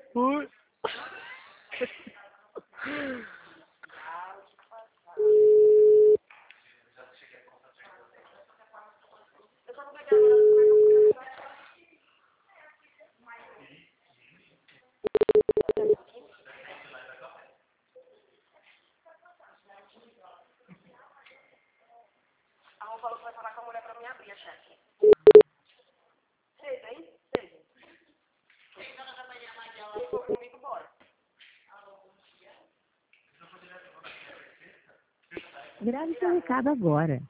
Ui. A Rô falou que vai falar com a mulher pra me abrir a cheque. Seja, hein? Seja. Se for comigo, bora. Grave seu recado agora.